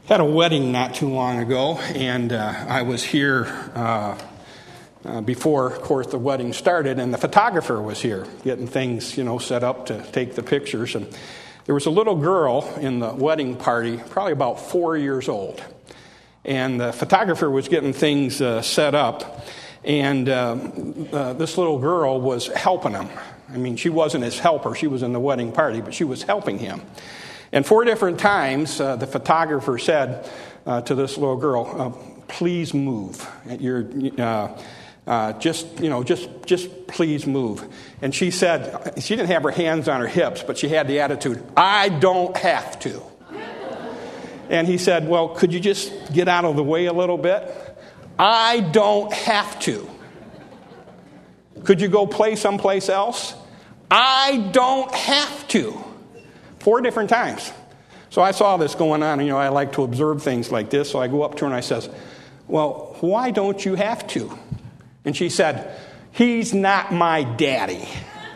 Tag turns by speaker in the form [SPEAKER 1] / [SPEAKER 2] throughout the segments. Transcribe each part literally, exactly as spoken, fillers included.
[SPEAKER 1] Had a wedding not too long ago, and uh, I was here uh, uh, before, of course, the wedding started, and the photographer was here getting things, you know, set up to take the pictures. And there was a little girl in the wedding party, probably about four years old, and the photographer was getting things uh, set up, and uh, uh, this little girl was helping him. I mean, she wasn't his helper; she was in the wedding party, but she was helping him. And four different times, uh, the photographer said uh, to this little girl, uh, "Please move. You're, uh, uh, just, you know, just, just please move." And she said, she didn't have her hands on her hips, but she had the attitude, "I don't have to." And he said, "Well, could you just get out of the way a little bit?" "I don't have to." "Could you go play someplace else?" "I don't have to." Four different times. So I saw this going on, and you know, I like to observe things like this, so I go up to her and I says, "Well, why don't you have to?" And she said, "He's not my daddy."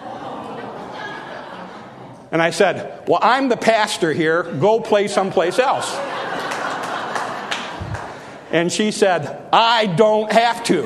[SPEAKER 1] And I said, "Well, I'm the pastor here. Go play someplace else." And she said, "I don't have to.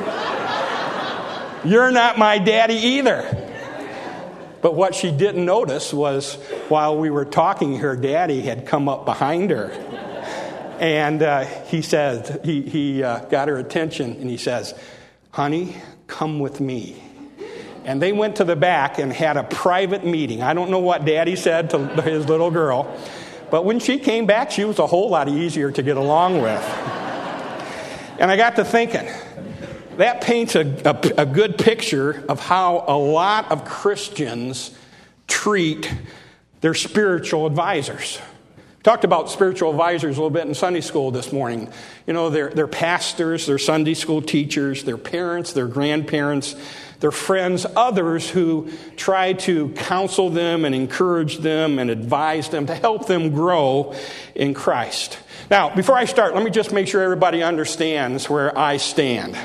[SPEAKER 1] You're not my daddy either." But what she didn't notice was while we were talking, her daddy had come up behind her. And uh, he said, he, he uh, got her attention, and he says, "Honey, come with me." And they went to the back and had a private meeting. I don't know what daddy said to his little girl, but when she came back, she was a whole lot easier to get along with. And I got to thinking, that paints a, a, a good picture of how a lot of Christians treat their spiritual advisors. Talked about spiritual advisors a little bit in Sunday school this morning. You know, they're, they're pastors, they're Sunday school teachers, they're parents, they're grandparents, they're friends, others who try to counsel them and encourage them and advise them to help them grow in Christ. Now, before I start, let me just make sure everybody understands where I stand.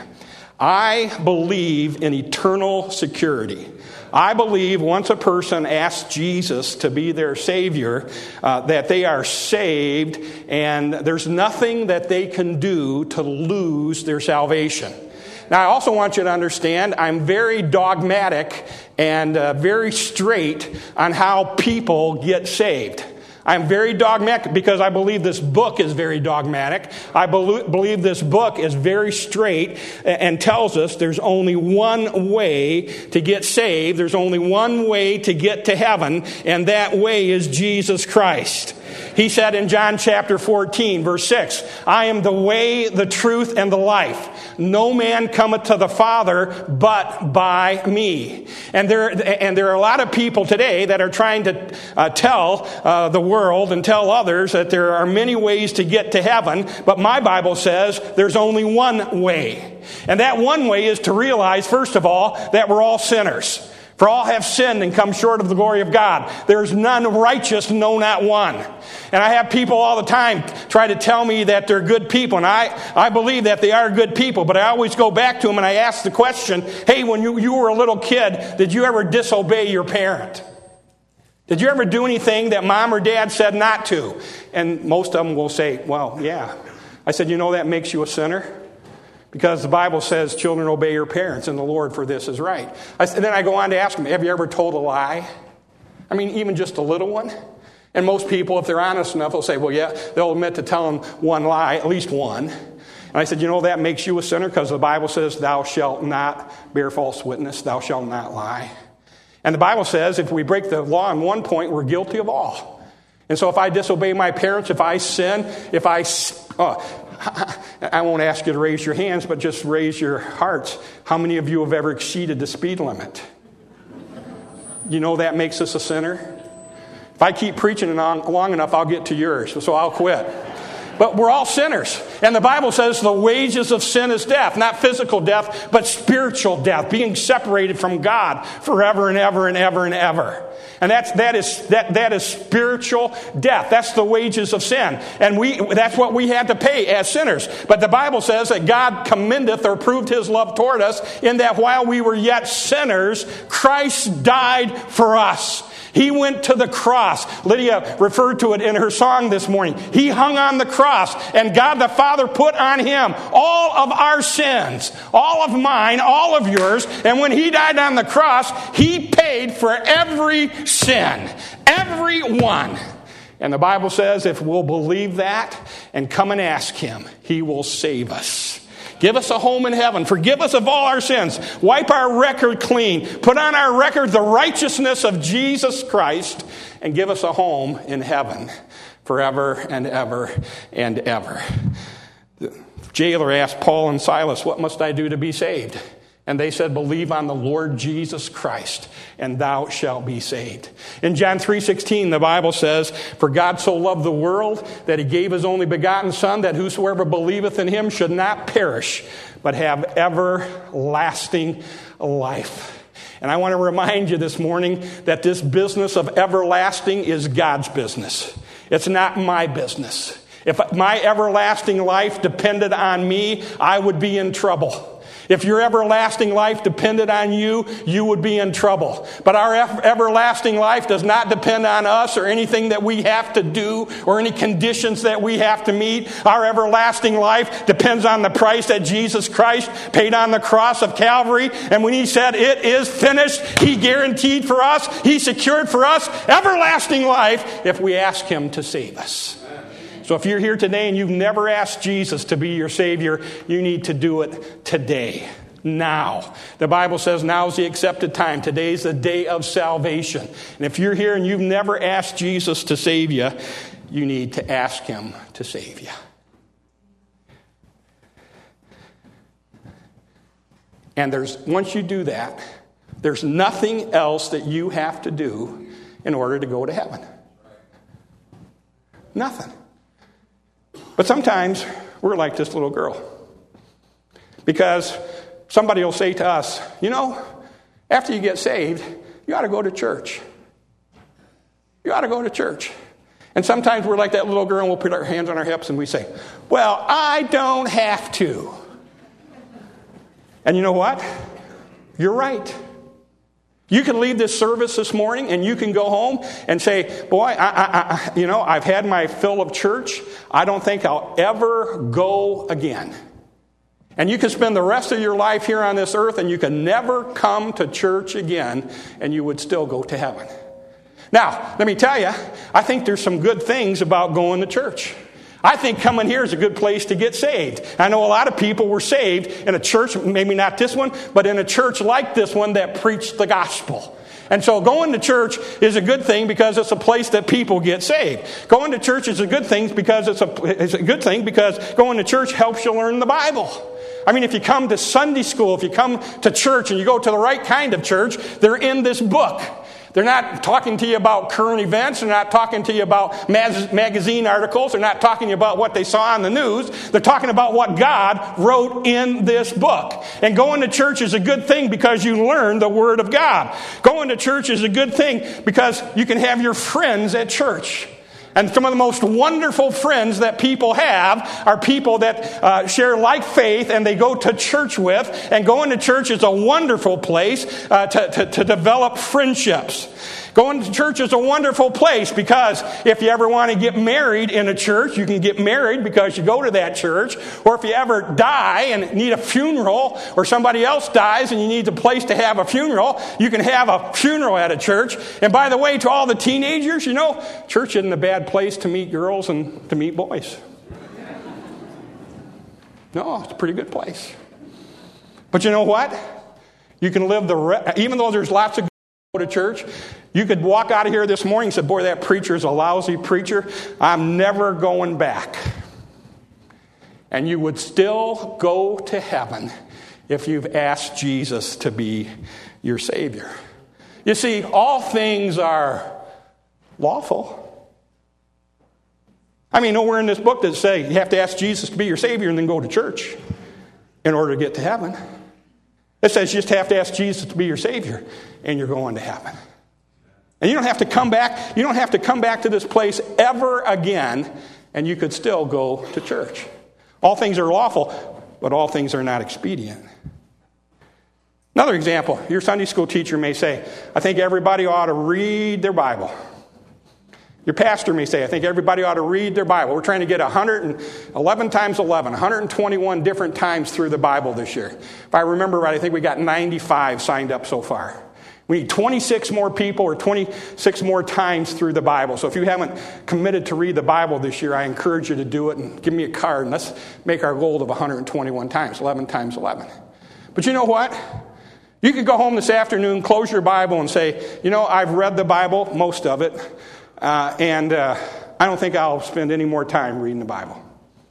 [SPEAKER 1] I believe in eternal security. I believe once a person asks Jesus to be their Savior, uh, that they are saved, and there's nothing that they can do to lose their salvation. Now, I also want you to understand, I'm very dogmatic and uh, very straight on how people get saved. I'm very dogmatic because I believe this book is very dogmatic. I believe this book is very straight and tells us there's only one way to get saved. There's only one way to get to heaven, and that way is Jesus Christ. He said in John chapter fourteen, verse six, "I am the way, the truth, and the life. No man cometh to the Father but by me." And there, and there are a lot of people today that are trying to uh, tell uh, the world and tell others that there are many ways to get to heaven, but my Bible says there's only one way. And that one way is to realize, first of all, that we're all sinners. For all have sinned and come short of the glory of God. There's none righteous, no, not one. And I have people all the time try to tell me that they're good people. And I, I believe that they are good people. But I always go back to them and I ask the question, hey, when you, you were a little kid, did you ever disobey your parent? Did you ever do anything that mom or dad said not to? And most of them will say, well, yeah. I said, you know, that makes you a sinner. Because the Bible says, children, obey your parents, and the Lord for this is right. I, and then I go on to ask them, have you ever told a lie? I mean, even just a little one? And most people, if they're honest enough, will say, well, yeah, they'll admit to telling one lie, at least one. And I said, you know, that makes you a sinner because the Bible says, thou shalt not bear false witness, thou shalt not lie. And the Bible says, if we break the law on one point, we're guilty of all. And so if I disobey my parents, if I sin, if I... Uh, I won't ask you to raise your hands, but just raise your hearts. How many of you have ever exceeded the speed limit? You know that makes us a sinner? If I keep preaching long enough, I'll get to yours, so I'll quit. But we're all sinners. And the Bible says the wages of sin is death, not physical death, but spiritual death, being separated from God forever and ever and ever and ever. And that's, that is, that, that is spiritual death. That's the wages of sin. And we, that's what we had to pay as sinners. But the Bible says that God commendeth or proved his love toward us in that while we were yet sinners, Christ died for us. He went to the cross. Lydia referred to it in her song this morning. He hung on the cross, and God the Father put on him all of our sins, all of mine, all of yours. And when he died on the cross, he paid for every sin, every one. And the Bible says if we'll believe that and come and ask him, he will save us. Give us a home in heaven. Forgive us of all our sins. Wipe our record clean. Put on our record the righteousness of Jesus Christ. And give us a home in heaven forever and ever and ever. The jailer asked Paul and Silas, what must I do to be saved? And they said, believe on the Lord Jesus Christ, and thou shalt be saved. In John three sixteen, the Bible says, for God so loved the world that he gave his only begotten Son, that whosoever believeth in him should not perish, but have everlasting life. And I want to remind you this morning that this business of everlasting is God's business. It's not my business. If my everlasting life depended on me, I would be in trouble. If your everlasting life depended on you, you would be in trouble. But our ev- everlasting life does not depend on us or anything that we have to do or any conditions that we have to meet. Our everlasting life depends on the price that Jesus Christ paid on the cross of Calvary. And when he said, it is finished, he guaranteed for us, he secured for us everlasting life if we ask him to save us. So if you're here today and you've never asked Jesus to be your Savior, you need to do it today, now. The Bible says now is the accepted time. Today is the day of salvation. And if you're here and you've never asked Jesus to save you, you need to ask him to save you. And there's once you do that, there's nothing else that you have to do in order to go to heaven. Nothing. But sometimes we're like this little girl. Because somebody will say to us, you know, after you get saved, you ought to go to church. You ought to go to church. And sometimes we're like that little girl and we'll put our hands on our hips and we say, well, I don't have to. And you know what? You're right. You can leave this service this morning and you can go home and say, boy, I, I, I, you know, I've had my fill of church. I don't think I'll ever go again. And you can spend the rest of your life here on this earth and you can never come to church again and you would still go to heaven. Now, let me tell you, I think there's some good things about going to church. I think coming here is a good place to get saved. I know a lot of people were saved in a church, maybe not this one, but in a church like this one that preached the gospel. And so going to church is a good thing because it's a place that people get saved. Going to church is a good thing because it's a, it's a good thing because going to church helps you learn the Bible. I mean, if you come to Sunday school, if you come to church and you go to the right kind of church, they're in this book. They're not talking to you about current events. They're not talking to you about mag- magazine articles. They're not talking to you about what they saw on the news. They're talking about what God wrote in this book. And going to church is a good thing because you learn the Word of God. Going to church is a good thing because you can have your friends at church. And some of the most wonderful friends that people have are people that uh, share like faith and they go to church with. And going to church is a wonderful place uh, to, to, to develop friendships. Going to church is a wonderful place because if you ever want to get married in a church, you can get married because you go to that church. Or if you ever die and need a funeral, or somebody else dies and you need a place to have a funeral, you can have a funeral at a church. And by the way, to all the teenagers, you know, church isn't a bad place to meet girls and to meet boys. No, it's a pretty good place. But you know what? You can live the re- even though there's lots of go to church, you could walk out of here this morning and say, boy, that preacher's a lousy preacher. I'm never going back. And you would still go to heaven if you've asked Jesus to be your Savior. You see, all things are lawful, I mean, nowhere in this book does it say you have to ask Jesus to be your Savior and then go to church in order to get to heaven. It says you just have to ask Jesus to be your Savior and you're going to heaven. And you don't have to come back, you don't have to come back to this place ever again, and you could still go to church. All things are lawful, but all things are not expedient. Another example, your Sunday school teacher may say, I think everybody ought to read their Bible. Your pastor may say, I think everybody ought to read their Bible. We're trying to get one hundred eleven times eleven, one hundred twenty-one different times through the Bible this year. If I remember right, I think we got ninety-five signed up so far. We need twenty-six more people or twenty-six more times through the Bible. So if you haven't committed to read the Bible this year, I encourage you to do it and give me a card and let's make our goal of one hundred twenty-one times, eleven times eleven. But you know what? You could go home this afternoon, close your Bible and say, you know, I've read the Bible, most of it, uh, and uh, I don't think I'll spend any more time reading the Bible.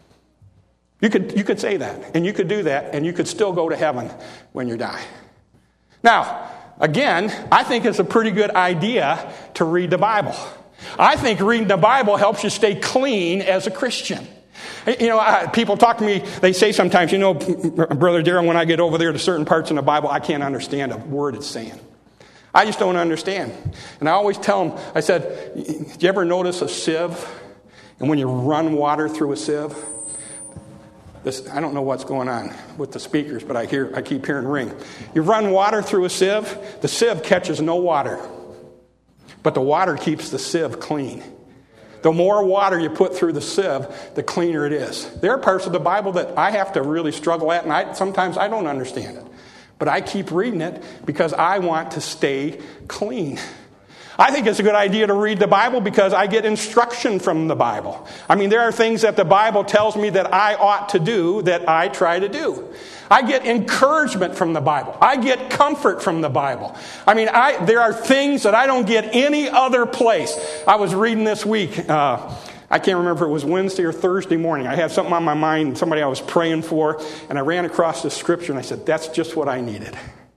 [SPEAKER 1] You could, you could say that, and you could do that, and you could still go to heaven when you die. Now, again, I think it's a pretty good idea to read the Bible. I think reading the Bible helps you stay clean as a Christian. You know, uh, people talk to me, they say sometimes, you know, Brother Darren, when I get over there to certain parts in the Bible, I can't understand a word it's saying. I just don't understand. And I always tell them, I said, do you ever notice a sieve? And when you run water through a sieve, this, I don't know what's going on with the speakers, but I hear, I keep hearing ring. You run water through a sieve, the sieve catches no water. But the water keeps the sieve clean. The more water you put through the sieve, the cleaner it is. There are parts of the Bible that I have to really struggle at, and I, sometimes I don't understand it. But I keep reading it because I want to stay clean. I think it's a good idea to read the Bible because I get instruction from the Bible. I mean, there are things that the Bible tells me that I ought to do that I try to do. I get encouragement from the Bible. I get comfort from the Bible. I mean, I, there are things that I don't get any other place. I was reading this week. Uh, I can't remember if it was Wednesday or Thursday morning. I had something on my mind, somebody I was praying for, and I ran across this scripture, and I said, that's just what I needed.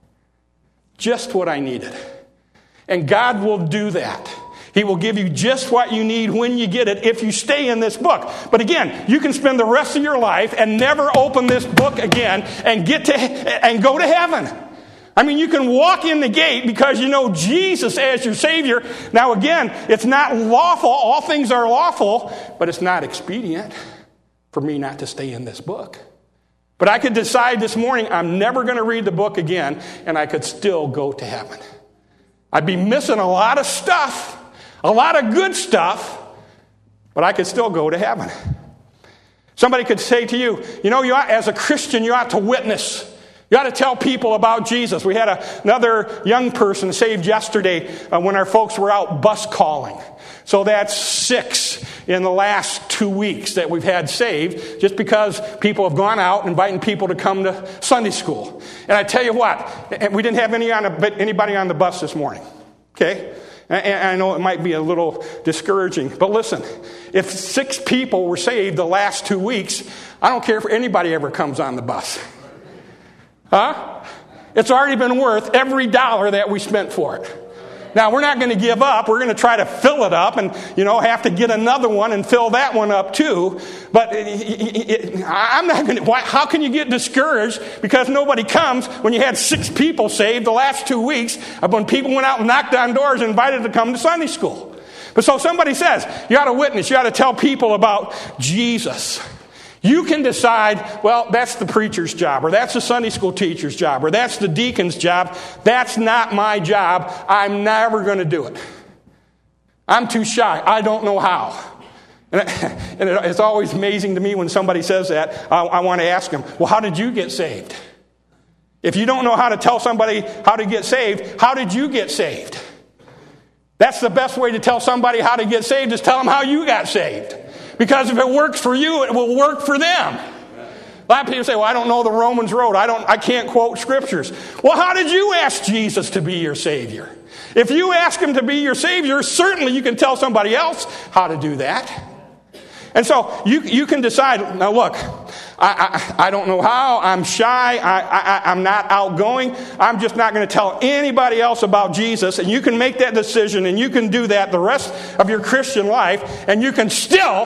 [SPEAKER 1] Just what I needed. And God will do that. He will give you just what you need when you get it if you stay in this book. But again, you can spend the rest of your life and never open this book again and get to and go to heaven. I mean, you can walk in the gate because you know Jesus as your Savior. Now again, it's not lawful. All things are lawful, but it's not expedient for me not to stay in this book. But I could decide this morning I'm never going to read the book again, and I could still go to heaven. I'd be missing a lot of stuff. A lot of good stuff, but I could still go to heaven. Somebody could say to you, you know, you ought, as a Christian, you ought to witness. You ought to tell people about Jesus. We had a, another young person saved yesterday uh, when our folks were out bus calling. So that's six in the last two weeks that we've had saved just because people have gone out inviting people to come to Sunday school. And I tell you what, we didn't have any on a, anybody on the bus this morning. Okay? And I know it might be a little discouraging, but listen, if six people were saved the last two weeks, I don't care if anybody ever comes on the bus. Huh? It's already been worth every dollar that we spent for it. Now, we're not going to give up. We're going to try to fill it up and, you know, have to get another one and fill that one up too. But it, it, it, I'm not going to, why, how can you get discouraged because nobody comes when you had six people saved the last two weeks when people went out and knocked on doors and invited to come to Sunday school? But so somebody says, you ought to witness, you ought to tell people about Jesus. You can decide, well, that's the preacher's job, or that's the Sunday school teacher's job, or that's the deacon's job. That's not my job. I'm never going to do it. I'm too shy. I don't know how. And, and it, it's always amazing to me when somebody says that. I, I want to ask them, well, how did you get saved? If you don't know how to tell somebody how to get saved, how did you get saved? That's the best way to tell somebody how to get saved is tell them how you got saved. Because if it works for you, it will work for them. A lot of people say, well, I don't know the Romans road. I don't. I can't quote scriptures. Well, how did you ask Jesus to be your Savior? If you ask him to be your Savior, certainly you can tell somebody else how to do that. And so you, you can decide, now look, I, I, I don't know how, I'm shy, I, I, I'm not outgoing, I'm just not going to tell anybody else about Jesus, and you can make that decision, and you can do that the rest of your Christian life, and you can still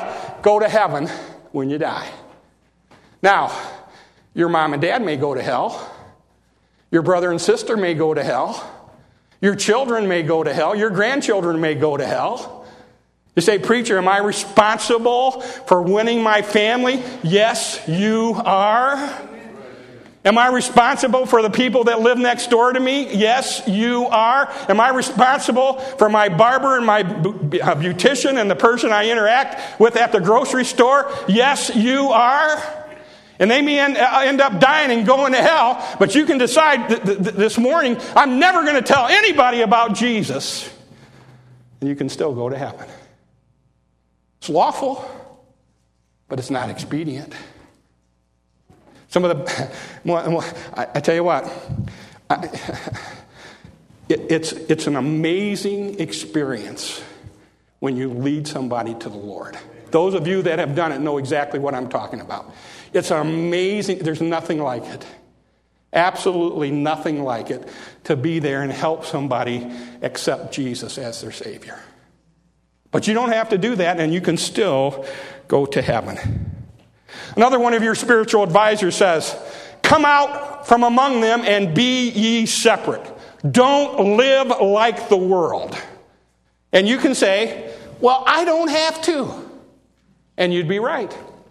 [SPEAKER 1] go to heaven when you die. Now, your mom and dad may go to hell. Your brother and sister may go to hell. Your children may go to hell. Your grandchildren may go to hell. You say, preacher, am I responsible for winning my family? Yes, you are. Am I responsible for the people that live next door to me? Yes, you are. Am I responsible for my barber and my beautician and the person I interact with at the grocery store? Yes, you are. And they may end, end up dying and going to hell, but you can decide th- th- this morning, I'm never going to tell anybody about Jesus. And you can still go to heaven. It's lawful, but it's not expedient. Some of the, well, I, I tell you what, I, it, it's, it's an amazing experience when you lead somebody to the Lord. Those of you that have done it know exactly what I'm talking about. It's amazing. There's nothing like it. Absolutely nothing like it to be there and help somebody accept Jesus as their Savior. But you don't have to do that, and you can still go to heaven. Another one of your spiritual advisors says, come out from among them and be ye separate. Don't live like the world. And you can say, well, I don't have to. And you'd be right.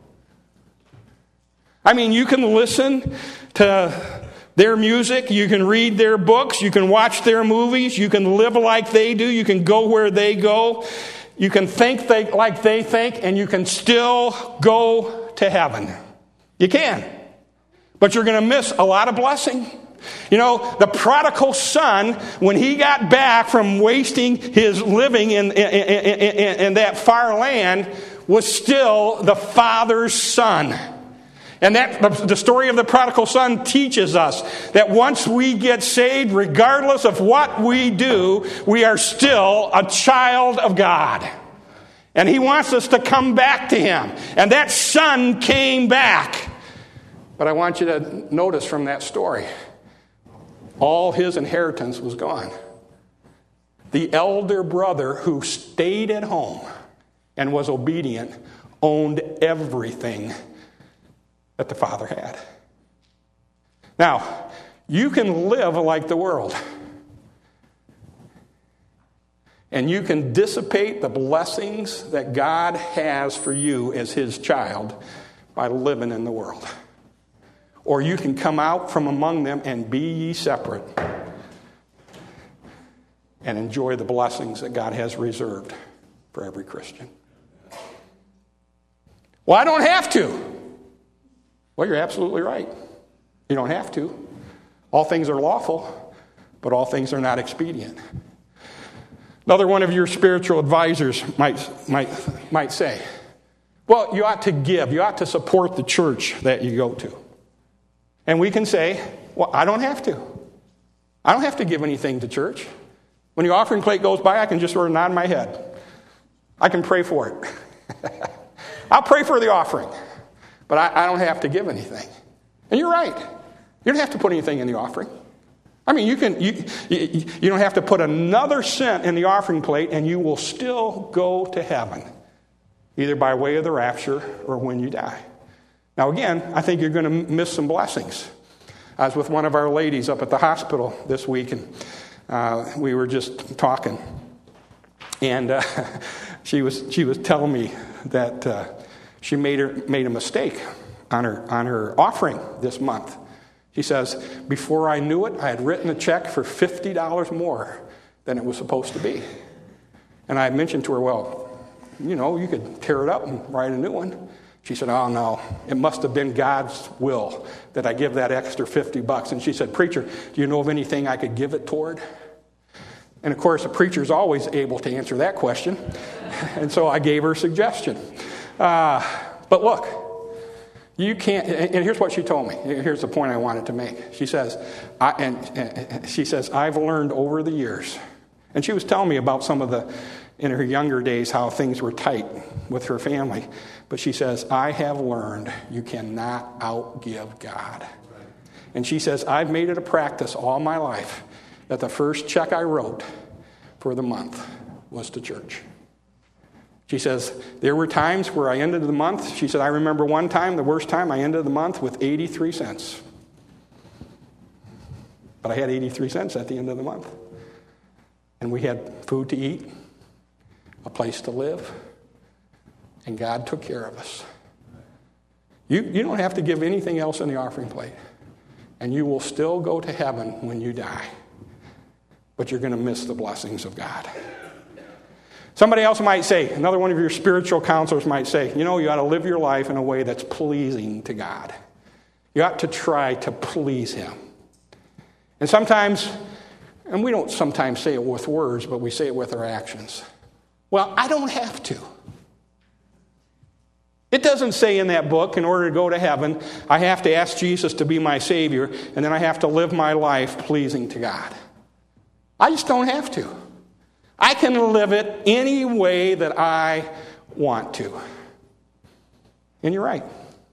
[SPEAKER 1] I mean, you can listen to their music, you can read their books, you can watch their movies, you can live like they do, you can go where they go, you can think they, like they think, and you can still go to heaven. You can. But you're going to miss a lot of blessing. You know, the prodigal son, when he got back from wasting his living in, in, in, in, in that far land, was still the father's son. And that the story of the prodigal son teaches us that once we get saved, regardless of what we do, we are still a child of God. And he wants us to come back to him. And that son came back. But I want you to notice from that story, all his inheritance was gone. The elder brother who stayed at home and was obedient owned everything that the father had. Now, you can live like the world. And you can dissipate the blessings that God has for you as his child by living in the world. Or you can come out from among them and be ye separate and enjoy the blessings that God has reserved for every Christian. Well, I don't have to. Well, you're absolutely right. You don't have to. All things are lawful, but all things are not expedient. Another one of your spiritual advisors might, might, might say, well, you ought to give. You ought to support the church that you go to. And we can say, well, I don't have to. I don't have to give anything to church. When the offering plate goes by, I can just sort of nod my head. I can pray for it. I'll pray for the offering. But I, I don't have to give anything. And you're right. You don't have to put anything in the offering. I mean, you can you, you, you don't have to put another cent in the offering plate, and you will still go to heaven, either by way of the rapture or when you die. Now, again, I think you're going to miss some blessings. I was with one of our ladies up at the hospital this week, and uh, we were just talking, and uh, she was she was telling me that uh, she made her made a mistake on her on her offering this month. She says, before I knew it, I had written a check for fifty dollars more than it was supposed to be. And I mentioned to her, well, you know, you could tear it up and write a new one. She said, oh, no, it must have been God's will that I give that extra fifty bucks. And she said, preacher, do you know of anything I could give it toward? And, of course, a preacher's always able to answer that question. And so I gave her a suggestion. Uh, but look. You can't, and here's what she told me. Here's the point I wanted to make. She says, I, and, and she says, I've learned over the years. And she was telling me about some of the, in her younger days, how things were tight with her family. But she says, I have learned you cannot outgive God. And she says, I've made it a practice all my life that the first check I wrote for the month was to church. She says, there were times where I ended the month. She said, I remember one time, the worst time, I ended the month with eighty-three cents. But I had eighty-three cents at the end of the month. And we had food to eat, a place to live, and God took care of us. You, you don't have to give anything else in the offering plate. And you will still go to heaven when you die. But you're going to miss the blessings of God. Somebody else might say, another one of your spiritual counselors might say, you know, you ought to live your life in a way that's pleasing to God. You ought to try to please Him. And sometimes, and we don't sometimes say it with words, but we say it with our actions. Well, I don't have to. It doesn't say in that book, in order to go to heaven, I have to ask Jesus to be my Savior, and then I have to live my life pleasing to God. I just don't have to. I can live it any way that I want to. And you're right.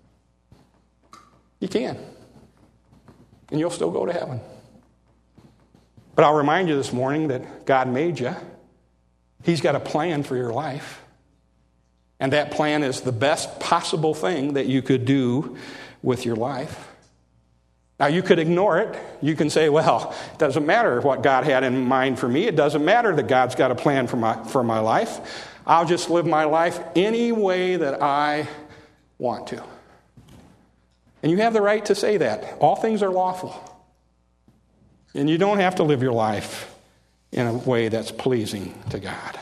[SPEAKER 1] You can. And you'll still go to heaven. But I'll remind you this morning that God made you. He's got a plan for your life. And that plan is the best possible thing that you could do with your life. Now, you could ignore it. You can say, well, it doesn't matter what God had in mind for me. It doesn't matter that God's got a plan for my, for my life. I'll just live my life any way that I want to. And you have the right to say that. All things are lawful. And you don't have to live your life in a way that's pleasing to God.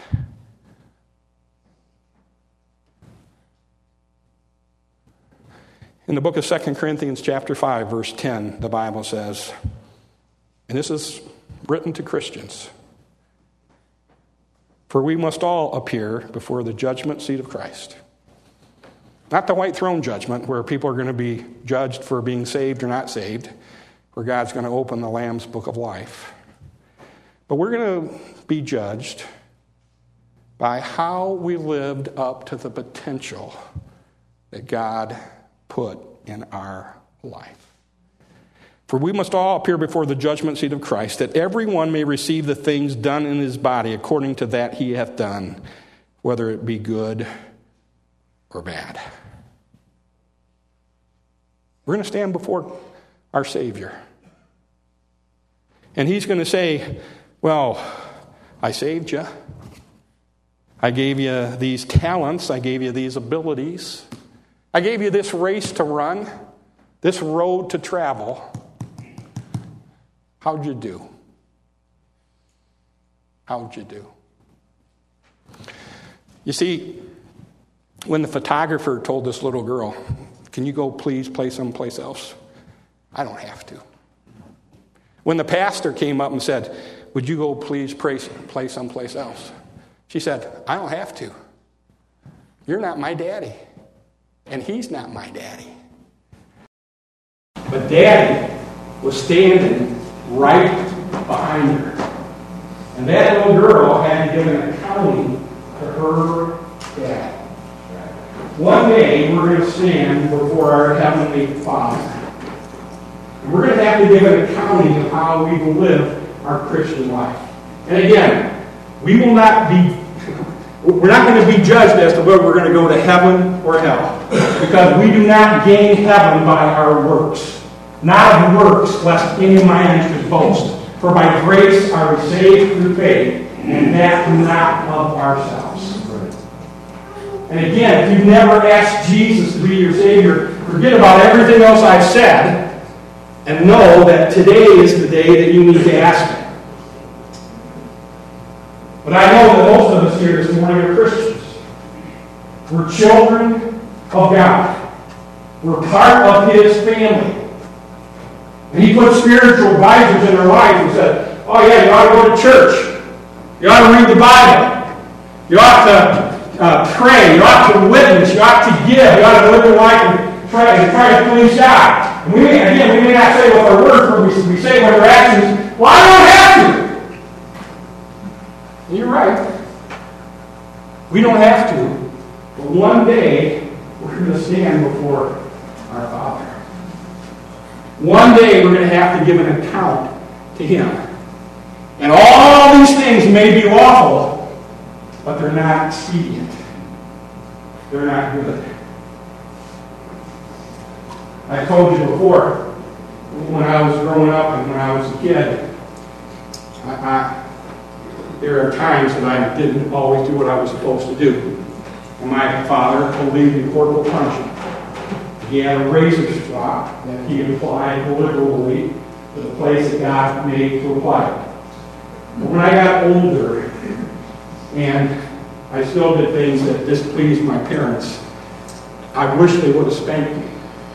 [SPEAKER 1] In the book of Second Corinthians chapter five, verse ten, the Bible says, and this is written to Christians, for we must all appear before the judgment seat of Christ. Not the white throne judgment where people are going to be judged for being saved or not saved, where God's going to open the Lamb's book of life. But we're going to be judged by how we lived up to the potential that God put in our life. For we must all appear before the judgment seat of Christ, that everyone may receive the things done in his body according to that he hath done, whether it be good or bad. We're going to stand before our Savior. And He's going to say, well, I saved you. I gave you these talents. I gave you these abilities. I gave you this race to run, this road to travel. How'd you do? How'd you do? You see, when the photographer told this little girl, can you go please play someplace else? I don't have to. When the pastor came up and said, would you go please pray, play someplace else? She said, I don't have to. You're not my daddy. And he's not my daddy. But Daddy was standing right behind her. And that little girl had to give an accounting to her dad. One day, we're going to stand before our Heavenly Father. And we're going to have to give an accounting of how we live our Christian life. And again, we will not be, we're not going to be judged as to whether we're going to go to heaven or hell. Because we do not gain heaven by our works. Not of works, lest any man should boast. For by grace are we saved through faith, and that not of ourselves. And again, if you've never asked Jesus to be your Savior, forget about everything else I've said, and know that today is the day that you need to ask Him. But I know that most of us here this morning are Christians. We're children of God. We're part of His family. And He put spiritual advisors in our life and said, oh yeah, you ought to go to church. You ought to read the Bible. You ought to uh, pray. You ought to witness. You ought to give. You ought to live your life and try, and try to please God. And we may, again, we may not say with our words, but we, we say with our actions, well, I don't have to. And you're right. We don't have to. But one day, we're going to stand before our Father. One day, we're going to have to give an account to Him. And all these things may be lawful, but they're not expedient. they're not good. I told you before, when I was growing up and when I was a kid, I, I, there are times that I didn't always do what I was supposed to do. And my father believed in corporal punishment. He had a razor strop that he applied liberally to the place that God made to apply it. But when I got older, and I still did things that displeased my parents, I wish they would have spanked me.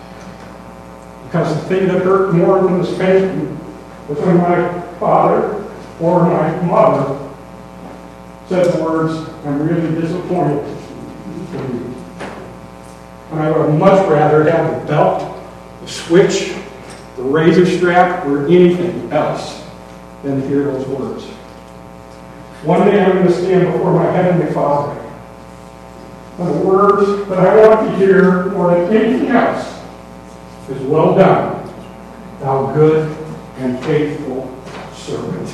[SPEAKER 1] Because the thing that hurt more than the spanking was when my father or my mother said the words, "I'm really disappointed in you." And I would much rather have the belt, the switch, the razor strap, or anything else than to hear those words. One day I'm going to stand before my Heavenly Father. And the words that I want to hear more than anything else is, "Well done, thou good and faithful servant."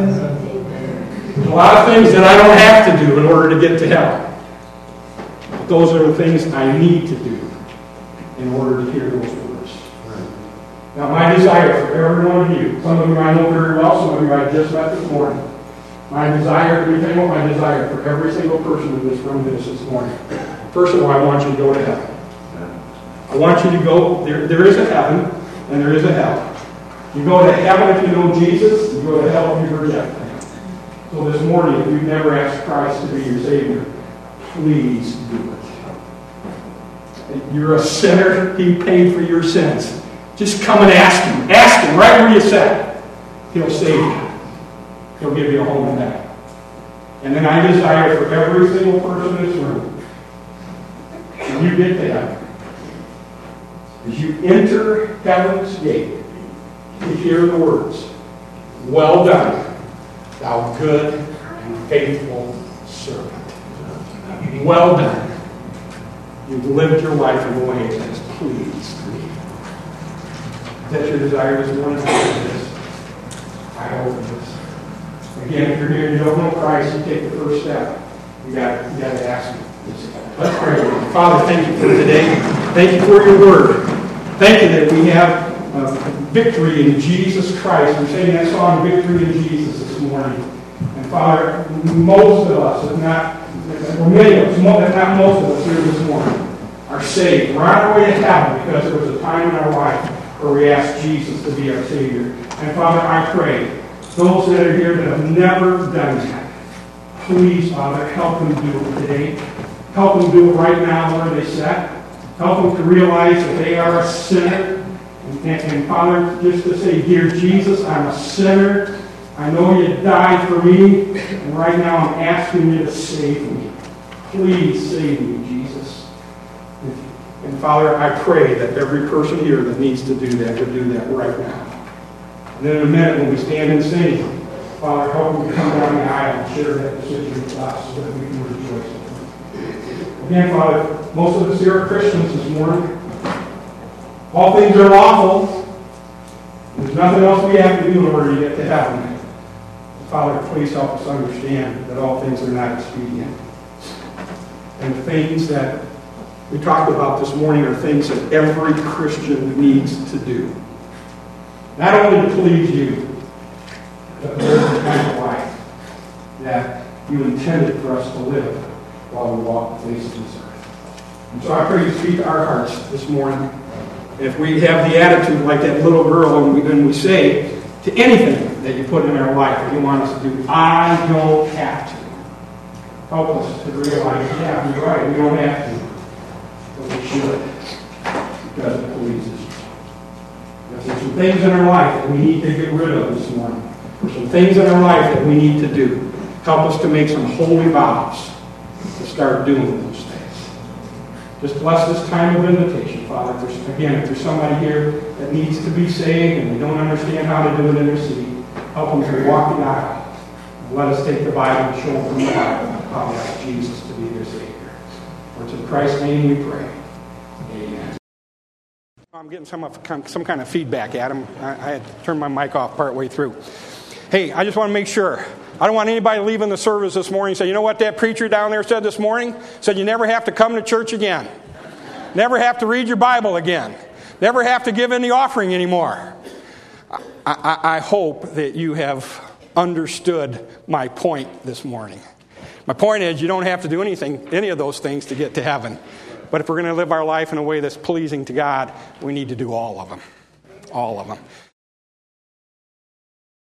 [SPEAKER 1] There's a lot of things that I don't have to do in order to get to heaven. But those are the things I need to do in order to hear those words. Now, my desire for every one of you, some of you I know very well, some of you I just met this morning. My desire, let me tell you what my desire for every single person in this room is this morning. First of all, I want you to go to heaven. I want you to go, there, there is a heaven and there is a hell. You go to heaven if you know Jesus, you go to hell if you reject him. So this morning, if you've never asked Christ to be your Savior, please do it. You're a sinner, he paid for your sins. Just come and ask him. Ask him right where you sit. He'll save you. He'll give you a home in heaven. And then I desire for every single person in this room, when you get to heaven, as you enter heaven's gate, to hear the words, "Well done, thou good and faithful servant." Well done. You've lived your life in a way that has pleased me. Is that your desire this morning? I hope it is. I hope it is. Again, if you're here and you don't know Christ, you take the first step. You got you got to ask him. Let's pray. Father, thank you for today. Thank you for your word. Thank you that we have uh, victory in Jesus Christ. We're saying that song, "Victory in Jesus," this morning. And Father, most of us, if not, or many of us, if not most of us here this morning, are saved. We're on our way to heaven because there was a time in our life where we asked Jesus to be our Savior. And Father, I pray, those that are here that have never done that, please, Father, help them do it today. Help them do it right now where they sit. Help them to realize that they are a sinner. And, and, and Father, just to say, "Dear Jesus, I'm a sinner. I know you died for me. And right now I'm asking you to save me. Please save me, Jesus." And, and Father, I pray that every person here that needs to do that, to do that right now. And then in a minute when we stand and sing, Father, help them to come down the aisle and share that decision with us so that we can rejoice. Again, Father, most of us here are Christians this morning. All things are lawful. There's nothing else we have to do in order to get to heaven. Father, please help us understand that all things are not expedient. And the things that we talked about this morning are things that every Christian needs to do. Not only to please you, but to live the kind of life that you intended for us to live while we walk the face of this earth. And so I pray you speak to our hearts this morning. If we have the attitude like that little girl and we, and we say to anything that you put in our life that you want us to do, "I don't have to." Help us to realize, yeah, you're right, we don't have to. But we should. Because it pleases you. There's some things in our life that we need to get rid of this morning. There's some things in our life that we need to do. Help us to make some holy vows to start doing those things. Just bless this time of invitation, Father. If there's, again, if there's somebody here that needs to be saved and they don't understand how to do it in their city, help them to walk the aisle. And let us take the Bible and show them from the Bible how to ask Jesus to be their Savior. For it's in Christ's name we pray. Amen. I'm getting some, of, some kind of feedback, Adam. I, I had to turn my mic off partway through. Hey, I just want to make sure I don't want anybody leaving the service this morning and say, you know what that preacher down there said this morning? Said you never have to come to church again. Never have to read your Bible again. Never have to give in the offering anymore. I, I, I hope that you have understood my point this morning. My point is you don't have to do anything, any of those things to get to heaven. But if we're going to live our life in a way that's pleasing to God, we need to do all of them. All of them.